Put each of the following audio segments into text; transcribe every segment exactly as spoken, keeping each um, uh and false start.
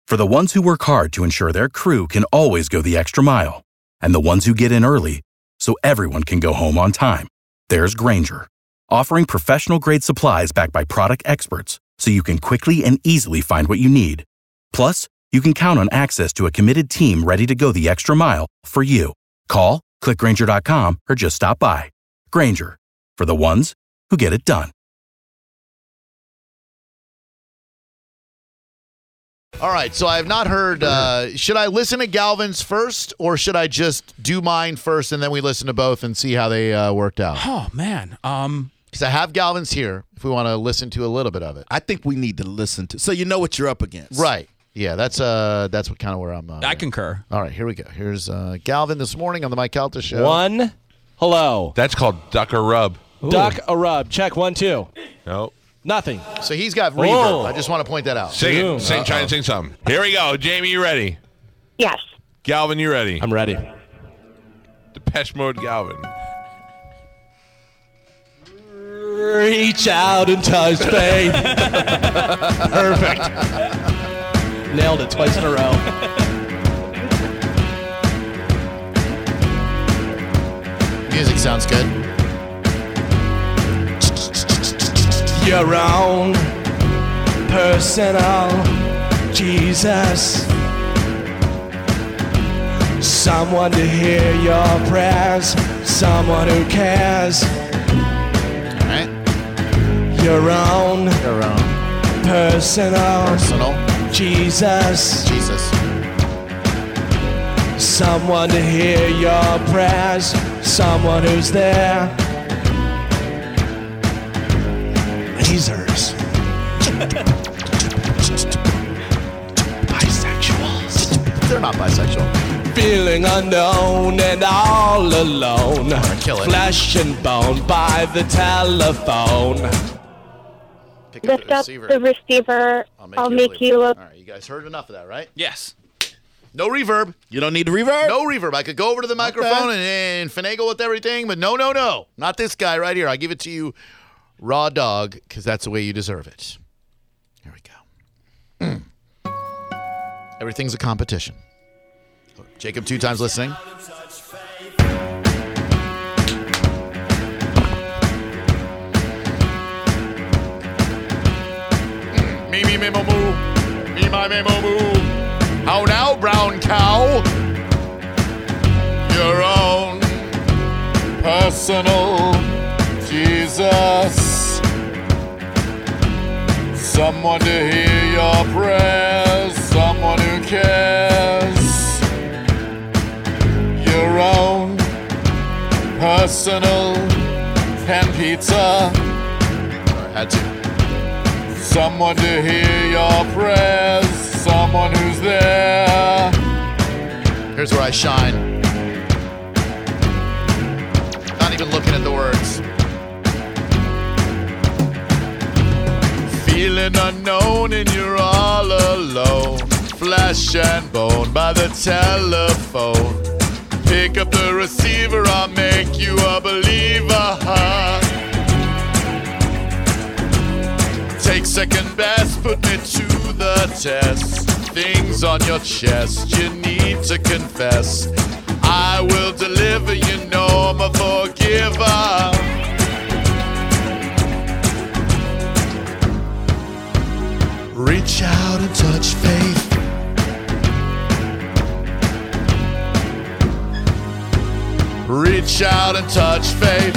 For the ones who work hard to ensure their crew can always go the extra mile, and the ones who get in early so everyone can go home on time, there's Grainger, offering professional-grade supplies backed by product experts so you can quickly and easily find what you need. Plus, you can count on access to a committed team ready to go the extra mile for you. Call, click Grainger dot com, or just stop by. Grainger, for the ones who get it done. All right, so I have not heard, uh, should I listen to Galvin's first, or should I just do mine first and then we listen to both and see how they uh, worked out? Oh, man. Um, Because I have Galvin's here if we want to listen to a little bit of it. I think we need to listen to, so you know what you're up against. Right. Yeah, that's uh, that's what kind of where I'm. Uh, I concur. All right, here we go. Here's uh, Galvin this morning on the Mike Calta Show. One, hello. That's called duck or rub. Ooh. Duck a rub. Check one, two. Nope. Nothing. So he's got reverb. Oh. I just want to point that out. Sing it. Sing, try and sing something. Here we go. Jamie, you ready? Yes. Galvin, you ready? I'm ready. Depeche Mode Galvin. Reach out and touch faith. Perfect. Nailed it twice in a row. Music sounds good. Your own personal Jesus. Someone to hear your prayers. Someone who cares. All right. Your own Your own personal personal Jesus. Jesus. Someone to hear your prayers. Someone who's there. Lasers. Bisexuals. They're not bisexual. Feeling unknown and all alone. Kill it. Flesh and bone by the telephone. Pick up Lift the up receiver. the receiver. I'll make, I'll you, make look. you look. All right, you guys heard enough of that, right? Yes. No reverb. You don't need the reverb? No reverb. I could go over to the microphone and, and finagle with everything, but no, no, no. Not this guy right here. I give it to you raw dog because that's the way you deserve it. Here we go. Mm. Everything's a competition. Jacob, two times listening. Mm. Me, me, me, mo, moo. Me, my, me, mo, moo. How now, brown cow? Your own personal Jesus. Someone to hear your prayers. Someone who cares. Your own personal pan pizza. Sorry, had to. Someone to hear your prayers. Someone who's there. Here's where I shine. Not even looking at the words. Feeling unknown and you're all alone. Flesh and bone by the telephone. Pick up the receiver, I'll make you a believer. Take second best, put me to the test. Things on your chest you need to confess. I will deliver, you know I'm a forgiver. Reach out and touch faith. Reach out and touch faith.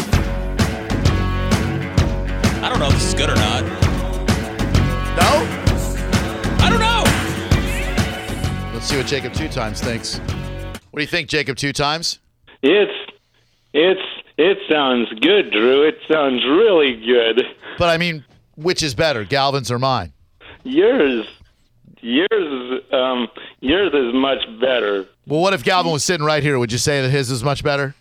I don't know if this is good or not. No? I don't know. Let's see what Jacob Two Times thinks. What do you think, Jacob Two Times? It's, it's, it sounds good, Drew. It sounds really good. But I mean, which is better, Galvin's or mine? Yours, yours, um, yours is much better. Well, what if Galvin was sitting right here? Would you say that his is much better?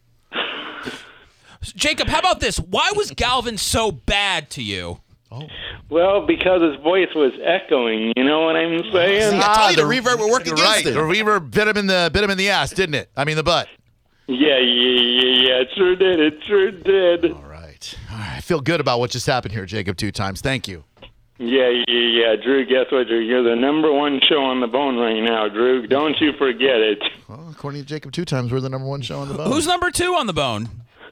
Jacob, how about this? Why was Galvin so bad to you? Oh. Well, because his voice was echoing. You know what I'm saying? See, I told you the reverb would work You're against right. it. The reverb bit him in the bit him in the ass, didn't it? I mean the butt. Yeah, yeah, yeah, yeah. It sure did. It sure did. All right. All right. I feel good about what just happened here, Jacob Two Times. Thank you. Yeah, yeah, yeah, Drew. Guess what, Drew? You're the number one show on the bone right now, Drew. Don't you forget it. Well, according to Jacob, two times we're the number one show on the bone. Who's number two on the bone?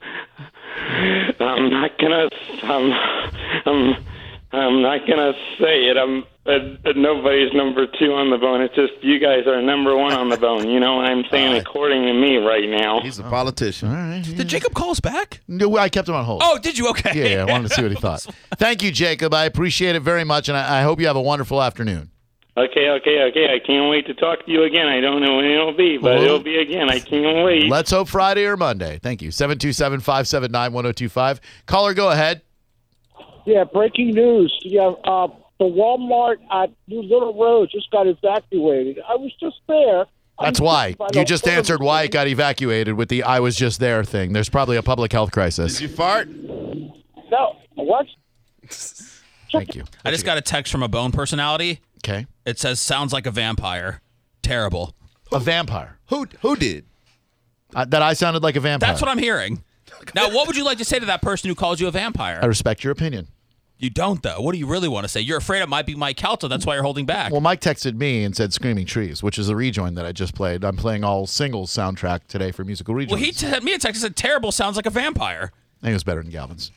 I'm not gonna. I'm. I'm. I'm not gonna say it. I'm. Uh, nobody's number two on the bone. It's just you guys are number one on the bone. You know what I'm saying? Right. According to me, right now. He's a politician. All right. Yeah. Did Jacob call us back? No, I kept him on hold. Oh, did you? Okay. Yeah, yeah, I wanted to see what he thought. Thank you, Jacob. I appreciate it very much, and I, I hope you have a wonderful afternoon. Okay, okay, okay. I can't wait to talk to you again. I don't know when it'll be, but Well, it'll be again. I can't wait. Let's hope Friday or Monday. Thank you. seven two seven, five seven nine, one oh two five. Caller, go ahead. Yeah, breaking news. Yeah, uh, the Walmart at New Little Road just got evacuated. I was just there. That's why. You just answered why it got evacuated with the I was just there thing. There's probably a public health crisis. Did you fart? No, what? Thank you. I just got a text from a bone personality. Okay. It says, sounds like a vampire. Terrible. A vampire. Who who did? Uh, that I sounded like a vampire. That's what I'm hearing. Now, what would you like to say to that person who calls you a vampire? I respect your opinion. You don't, though. What do you really want to say? You're afraid it might be Mike Calta. That's why you're holding back. Well, Mike texted me and said Screaming Trees, which is a rejoin that I just played. I'm playing all singles soundtrack today for musical rejoins. Well, he sent me a text and said, terrible, sounds like a vampire. I think it was better than Galvin's.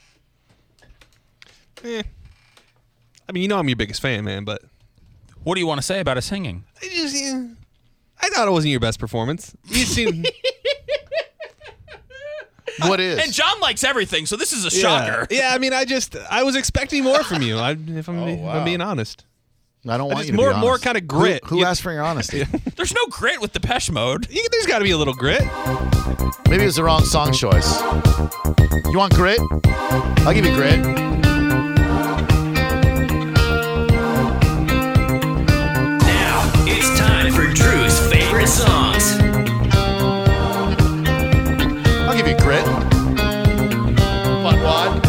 Eh. I mean, you know I'm your biggest fan, man, but What do you want to say about his singing? I just, yeah, I thought it wasn't your best performance. You seem. What is? And John likes everything, so this is a Yeah. shocker. Yeah, I mean, I just, I was expecting more from you. I, if I'm, if I'm being honest. I don't want just you to more- be honest. more kinda grit. Who, who You- asked for your honesty? There's no grit with Depeche Mode. You, there's got to be a little grit. Maybe it was the wrong song choice. You want grit? I'll give you grit. Now it's time for Drew's favorite songs. I'll give you grit. What, what?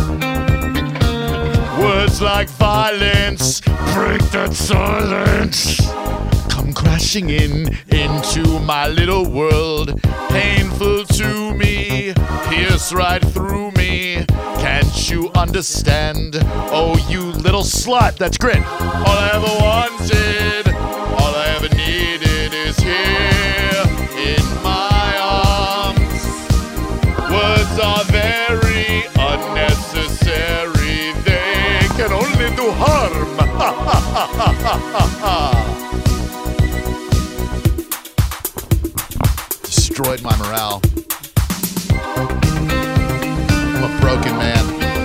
Words like violence break that silence. Come crashing in into my little world. Painful to me, pierce right through me. Can't you understand? Oh, you little slut. That's grit. All I ever wanted, all I ever needed is here in my arms. Words are very unnecessary. They can only do harm. Destroyed my morale. I'm a broken man.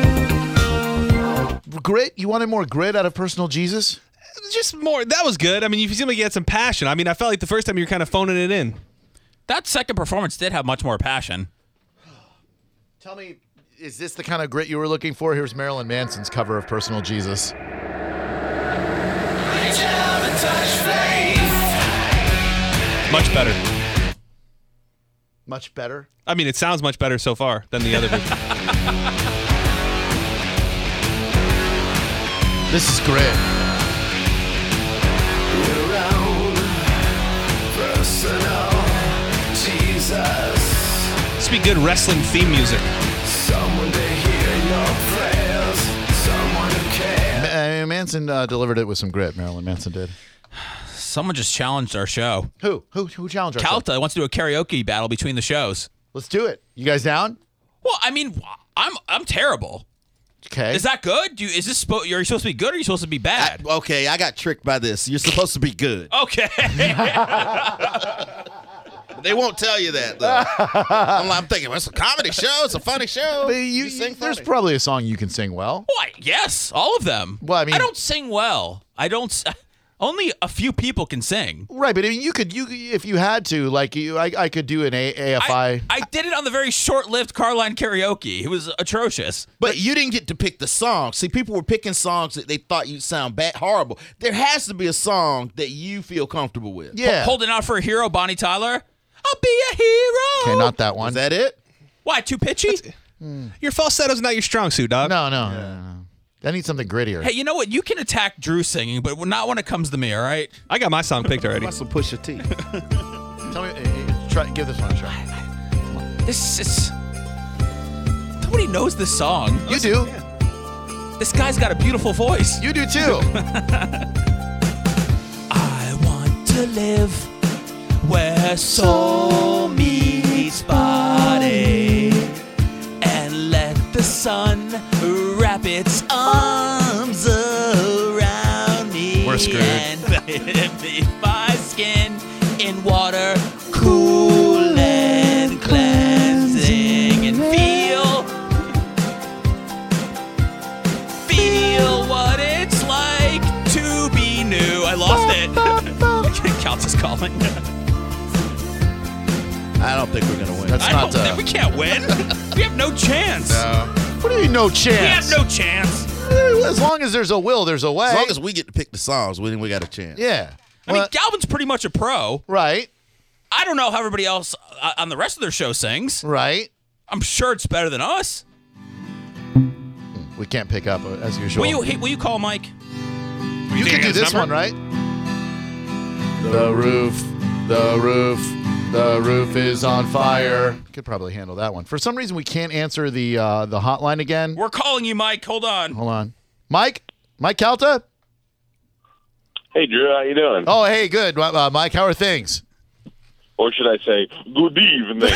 Grit? You wanted more grit out of Personal Jesus? Just more. That was good. I mean, you seem like you had some passion. I mean, I felt like the first time you were kind of phoning it in. That second performance did have much more passion. Tell me, is this the kind of grit you were looking for? Here's Marilyn Manson's cover of Personal Jesus. Much better. Much better. I mean, it sounds much better so far than the other version. This is grit. This would be good wrestling theme music. Ma- Manson uh, delivered it with some grit. Marilyn Manson did. Someone just challenged our show. Who? Who? Who challenged us? Calta wants to do a karaoke battle between the shows. Let's do it. You guys down? Well, I mean, I'm I'm terrible. Okay. Is that good? Do you, is this spo- are you supposed to be good or are you supposed to be bad? Okay, I got tricked by this. You're supposed to be good. Okay. They won't tell you that, though. I'm, I'm thinking, well, it's a comedy show. It's a funny show. But you, sing there's funny. probably a song you can sing well. Why? Yes, all of them. Well, I mean- I don't sing well. I don't. s- Only a few people can sing. Right, but I mean, you could, you if you had to, like, you, I, I could do an A- AFI. I, I did it on the very short-lived Carline karaoke. It was atrocious. But you didn't get to pick the song. See, people were picking songs that they thought you'd sound bad, horrible. There has to be a song that you feel comfortable with. yeah. Holding out for a hero, Bonnie Tyler. I'll be a hero. Okay, not that one. Is that it? Why, too pitchy? Your falsetto's not your strong suit, dog. No, no, no, no, no. I need something grittier. Hey, you know what? You can attack Drew singing, but not when it comes to me, all right? I got my song picked already. That's some Pusha T. Tell me, uh, try, give this one a try. This is... Nobody knows this song. You do. This guy's got a beautiful voice. You do too. I want to live where soul meets body, and let the sun wrap its arms around me. We're screwed. And bathe my skin in water, cool and cleansing, and feel, feel what it's like to be new. I lost it. Counts as calling. I don't think we're gonna win. That's I not. don't Uh, think we can't win. We have no chance. what do you mean, no We have chance? no chance. As long as there's a will, there's a way. As long as we get to pick the songs, we we got a chance. yeah. I mean, Well, Galvin's pretty much a pro. right. I don't know how everybody else uh, on the rest of their show sings. Right. I'm sure it's better than us. We can't pick up uh, as usual. Will you, hey, will you call Mike? You can do this one, right? The roof, the roof, the roof is on fire. Could probably handle that one. For some reason, we can't answer the uh, the hotline again. We're calling you, Mike. Hold on. Hold on, Mike. Mike Calta. Hey, Drew, how you doing? Oh, hey, good. Uh, Mike, how are things? Or should I say, good evening?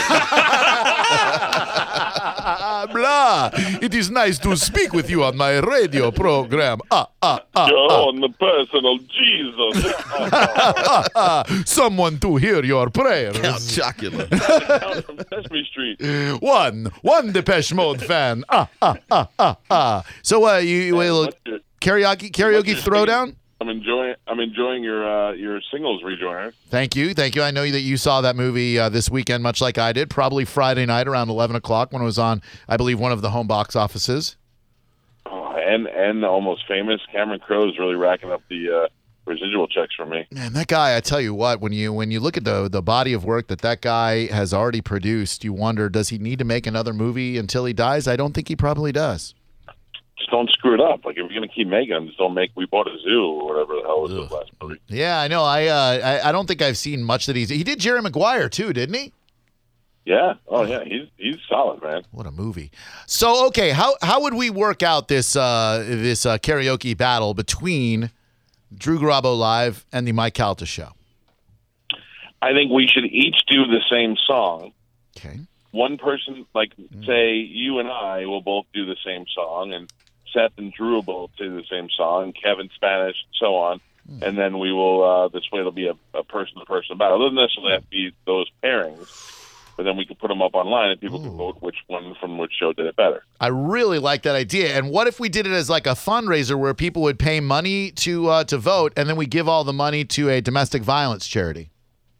Blah. It is nice to speak with you on my radio program. Ah, ah, ah. John, the personal Jesus. ah, ah. Someone to hear your prayers. Count Chocula. Count from Sesame Street. One, one Depeche Mode fan. Ah, ah, ah, ah, ah. So, uh, you, you a little your- karaoke karaoke throwdown? I'm enjoying. I'm enjoying your uh, your singles rejoiner. Thank you, thank you. I know that you saw that movie uh, this weekend, much like I did. Probably Friday night around eleven o'clock when it was on, I believe, one of the home box offices. Oh, and and almost famous Cameron Crowe's really racking up the uh, residual checks for me. Man, that guy, I tell you what, when you when you look at the the body of work that that guy has already produced, you wonder, does he need to make another movie until he dies? I don't think he probably does. Just don't screw it up. Like if you're gonna keep making them, just don't make We Bought a Zoo or whatever the hell was the last movie. Yeah, I know. I, uh, I I don't think I've seen much that he's. He did Jerry Maguire too, didn't he? Yeah. Oh yeah. He's he's solid, man. What a movie. So okay, how how would we work out this uh, this uh, karaoke battle between Drew Garabo Live and the Mike Calta Show? I think we should each do the same song. Okay. One person, like say you and I, will both do the same song, and Seth and Drew will both do the same song, Kevin Spanish, so on. And then we will, uh, this way it'll be a, a person-to-person battle. It doesn't necessarily have to be those pairings, but then we can put them up online and people Ooh. can vote which one from which show did it better. I really like that idea. And what if we did it as like a fundraiser where people would pay money to uh, to vote, and then we give all the money to a domestic violence charity?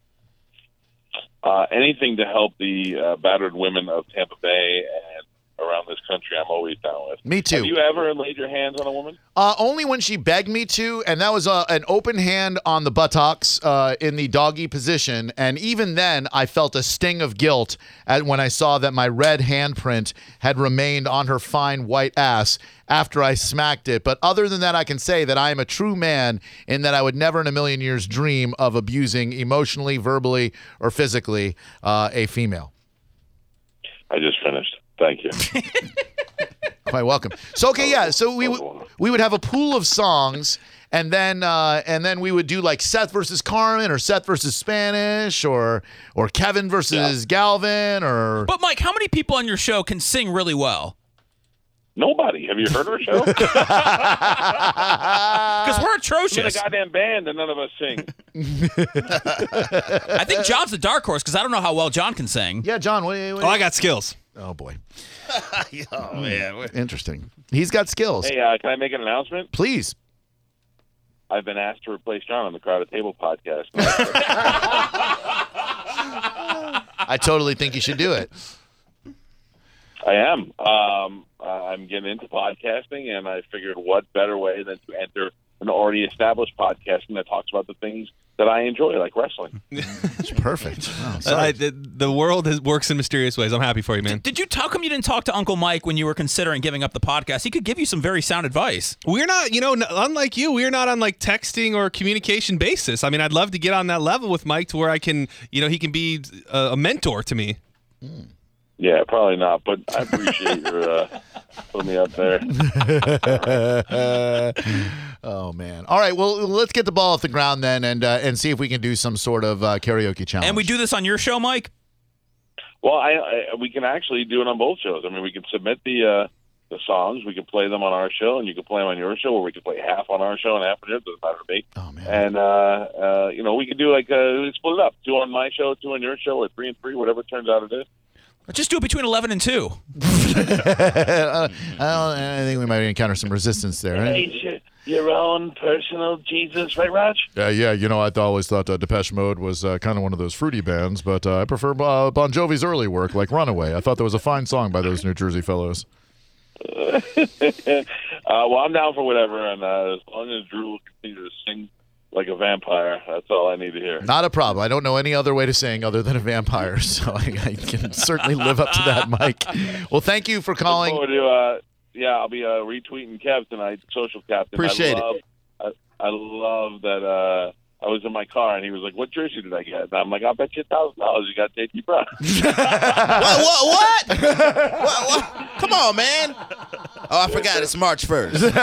Uh, anything to help the uh, battered women of Tampa Bay and around this country, I'm always down with. Me too. Have you ever laid your hands on a woman? Uh, only when she begged me to, and that was uh, an open hand on the buttocks uh, in the doggy position. And even then, I felt a sting of guilt at when I saw that my red handprint had remained on her fine white ass after I smacked it. But other than that, I can say that I am a true man in that I would never in a million years dream of abusing emotionally, verbally, or physically uh, a female. I just finished. Thank you. Quite welcome. So okay, yeah. So we would we would have a pool of songs, and then uh, and then we would do like Seth versus Carmen, or Seth versus Spanish, or or Kevin versus yeah. Galvin, or. But Mike, how many people on your show can sing really well? Nobody. Have you heard our show? Because we're atrocious. We're a goddamn band, and none of us sing. I think John's the dark horse because I don't know how well John can sing. Yeah, John. What, what, oh, I got skills. Oh boy. oh man. Interesting. He's got skills. Hey, uh, can I make an announcement? Please. I've been asked to replace John on the Crowded Table podcast. I totally think you should do it. I am. Um, I'm getting into podcasting, and I figured what better way than to enter an already established podcasting that talks about the things that I enjoy, like wrestling. It's perfect. Oh, uh, the, the world is, works in mysterious ways. I'm happy for you, man. Did, did you? How come you didn't talk to Uncle Mike when you were considering giving up the podcast? He could give you some very sound advice. We're not, you know, unlike you, we're not on like texting or communication basis. I mean, I'd love to get on that level with Mike to where I can, you know, he can be a, a mentor to me. Mm. Yeah, probably not, but I appreciate your uh, putting me up there. Oh, man. All right, well, let's get the ball off the ground then and uh, and see if we can do some sort of uh, karaoke challenge. And we do this on your show, Mike? Well, I, I we can actually do it on both shows. I mean, we can submit the uh, the songs, we can play them on our show, and you can play them on your show, or we can play half on our show and half on yours. Doesn't matter to me. Oh, man. And, uh, uh, you know, we can do like, uh, split it up. Two on my show, two on your show, or three and three, whatever it turns out it is. Just do it between eleven and two. uh, I, don't, I think we might encounter some resistance there. Hey, your own personal Jesus, right, Raj? Uh, yeah, you know, I always thought uh, Depeche Mode was uh, kind of one of those fruity bands, but uh, I prefer uh, Bon Jovi's early work, like Runaway. I thought that was a fine song by those New Jersey fellows. uh, well, I'm down for whatever, and uh, as long as Drew will continue to sing like a vampire, that's all I need to hear. Not a problem. I don't know any other way to sing other than a vampire, so I, I can certainly live up to that, Mike. Well, thank you for calling. Look forward to, uh, yeah, I'll be uh, retweeting Kev tonight, social captain. Appreciate I love, it. I, I love that uh, I was in my car, and he was like, what jersey did I get? And I'm like, I'll bet you one thousand dollars you got J T Brown. what, what, what? what? What? Come on, man. Oh, I forgot. It's March first. Well,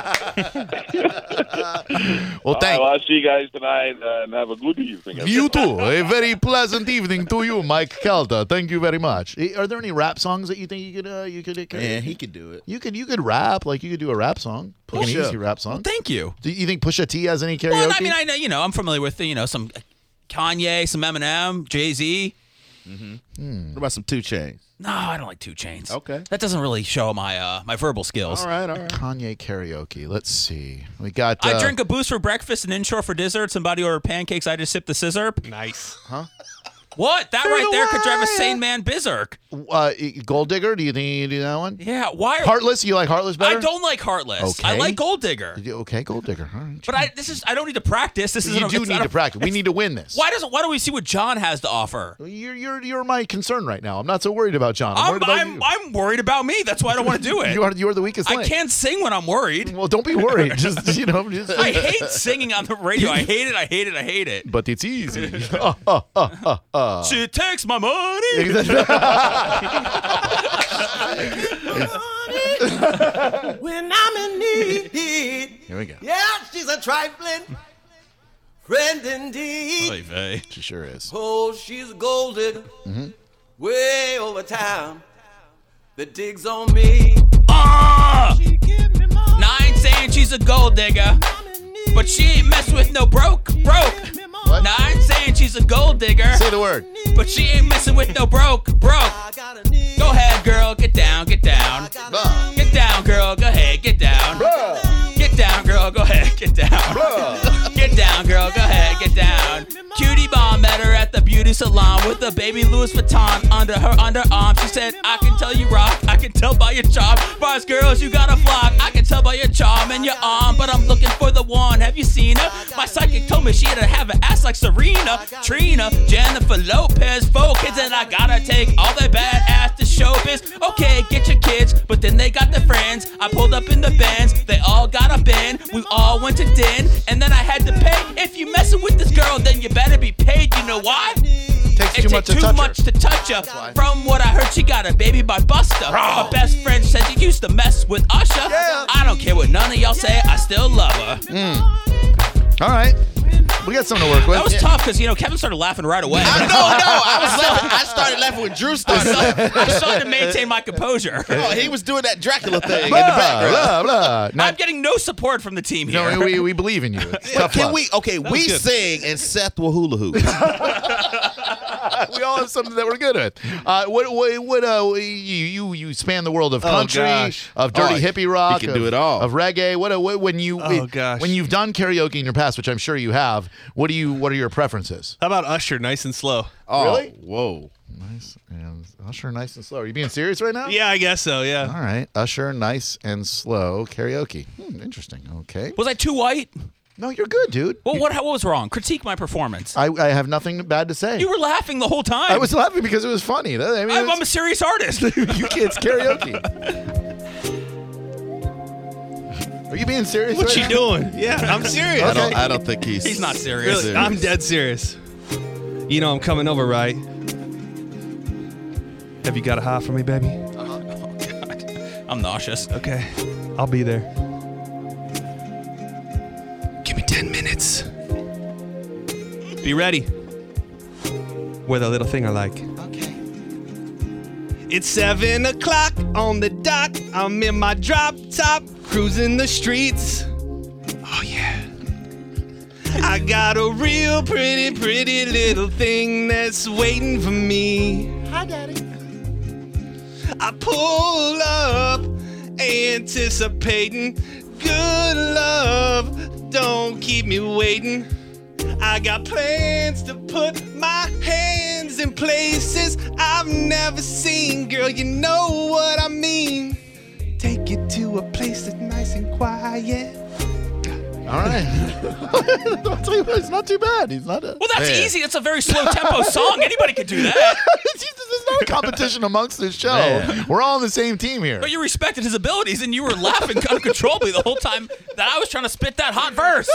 thank right, well, I'll see you guys tonight, uh, and have a good evening. You too. A very pleasant evening to you, Mike Calta. Thank you very much. Are there any rap songs that you think you could uh, you could? Uh, Man, he could do it. You could you could rap like you could do a rap song, like an Pusha. easy rap song. Well, thank you. Do you think Pusha T has any karaoke? Well, I mean, I know you know I'm familiar with you know some Kanye, some Eminem, Jay Z. Mm-hmm. Hmm. What about some Two Chainz? No, I don't like Two Chainz. Okay, that doesn't really show my uh, my verbal skills. All right, all right. Kanye karaoke. Let's see. We got. Uh, I drink a boost for breakfast and inshore for dessert. Somebody order pancakes. I just sip the scissor. Nice. Huh? What? That right there could drive a sane man berserk. Uh, Gold Digger. Do you think you do that one? Yeah. Why? Heartless. You like Heartless better? I don't like Heartless. Okay. I like Gold Digger. Okay, Gold Digger. All right. But I this is I don't need to practice. This is You do need to practice. We need to win this. Why doesn't? Why don't we see what John has to offer? You're you're you're my concern right now. I'm not so worried about John. I'm, I'm worried about I'm, you. I'm worried about me. That's why I don't want to do it. You are you are the weakest link. I can't sing when I'm worried. Well, don't be worried. Just you know. Just, I hate singing on the radio. I hate it. I hate it. I hate it. But it's easy. uh, uh, uh, uh, uh. She takes my money. When I'm in need. Here we go. Yeah, she's a trifling friend indeed. Oy vey. She sure is. Oh, she's a gold digger. Mm-hmm. Way over town that digs on me. Ah! Nine saying she's a gold digger, but she ain't mess with no broke, broke. What? Nine saying she's a gold digger. Say the word. But she ain't messing with no broke, broke. Go ahead, girl, get down, get down. Bruh. Get down, girl, go ahead, get down. Bruh. Get down, girl, go ahead, get down. Bruh. Get down, girl, go ahead, get down. Cutie Bomb met her at the beauty salon with a baby Louis Vuitton under her underarm. She said, I can tell you rock, I can tell by your charm. Bars girls, you got a flock, I can tell by your charm and your arm. But I'm looking for the one, have you seen her? My psychic told me she had to have an ass like Serena, Trina, Jennifer Lopez. Four kids and I gotta take all that bad ass to showbiz. Okay, get your kids, but then they got their friends. I pulled up in the Benz, they all got a bin. We all went to din, and then I had to pay. If you messing with this girl, then you better be paid. You know why? Takes It too take much to too touch much her. to touch her. From what I heard, she got a baby by Buster. Her best friend said she used to mess with Usher. Yeah. I don't care what none of y'all say, I still love her. All right. We got something to work with. That was tough because, you know, Kevin started laughing right away. I know, no. I was laughing. I started laughing when Drew started laughing. I started to maintain my composure. Oh, he was doing that Dracula thing in the Blah, background. blah, blah. Now, I'm getting no support from the team here. no, we, we believe in you. It's tough Can luck. we? Okay, we good. sing and Seth will hula hoop. We all have something that we're good at. Uh, what? What? what uh, you you you span the world of Oh, country, gosh. of dirty Oh, hippie rock. he can of, do it all. Of reggae. What? uh, what when you? Oh, when, gosh. when you've done karaoke in your past, which I'm sure you have. What do you? What are your preferences? How about Usher, nice and slow? Oh, Really? Whoa. Nice and Usher, nice and slow. Are you being serious right now? Yeah, I guess so, yeah. All right, Usher, nice and slow karaoke. Hmm, interesting. Okay. Was I too white? No, you're good, dude. Well, what, what was wrong? Critique my performance. I, I have nothing bad to say. You were laughing the whole time. I was laughing because it was funny. I mean, I'm, I'm a it's- serious artist. you kids karaoke. Are you being serious? What's right she now? doing? Yeah, I'm serious. I don't. I don't think he's. He's not serious. Really, I'm dead serious. You know I'm coming over, right? Have you got a hot for me, baby? Oh, God. I'm nauseous. Okay. I'll be there. Give me ten minutes. Be ready. Wear the little finger like. Okay. It's seven o'clock on the dot. I'm in my drop top, cruising the streets. Oh, yeah. I got a real pretty, pretty little thing that's waiting for me. Hi, Daddy. I pull up, anticipating good love. Don't keep me waiting. I got plans to put my hands in places I've never seen. Girl, you know what I mean. Take you to a place that's nice and quiet. All right. I'll tell you what, it's not too bad. He's not a, Well, that's Man. easy. It's a very slow tempo song. Anybody could do that. There's not a competition amongst this show. Man. We're all on the same team here. But you respected his abilities, and you were laughing uncontrollably the whole time that I was trying to spit that hot verse.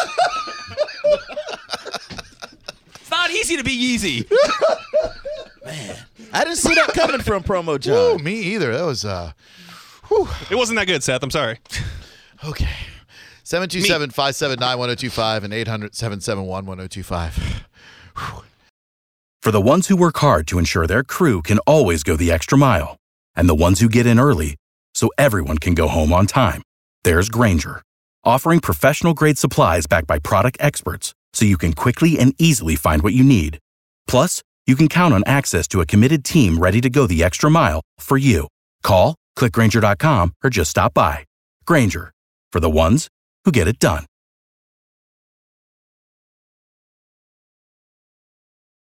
It's not easy to be Yeezy. Man, I didn't see that coming from Promo Ooh, John. me either. That was, uh, It wasn't that good, Seth. I'm sorry. okay. seven two seven, five seven nine, one oh two five and eight hundred, seven seven one, one oh two five. For the ones who work hard to ensure their crew can always go the extra mile, and the ones who get in early so everyone can go home on time, there's Grainger, offering professional-grade supplies backed by product experts so you can quickly and easily find what you need. Plus, you can count on access to a committed team ready to go the extra mile for you. Call, click Grainger dot com, or just stop by. Grainger, for the ones who get it done.